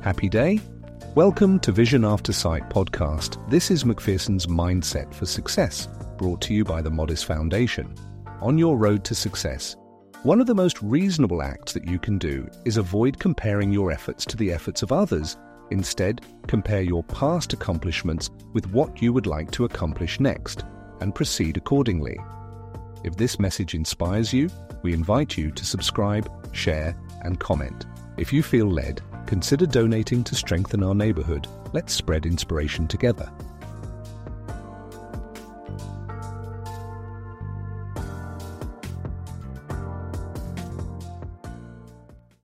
Happy day? Welcome to Vision After Sight podcast. This is Macpherson's Mindset for Success, brought to you by the Modest Foundation. On your road to success, one of the most reasonable acts that you can do is avoid comparing your efforts to the efforts of others. Instead, compare your past accomplishments with what you would like to accomplish next, and proceed accordingly. If this message inspires you, we invite you to subscribe, share, and comment. If you feel led, consider donating to strengthen our neighborhood. Let's spread inspiration together.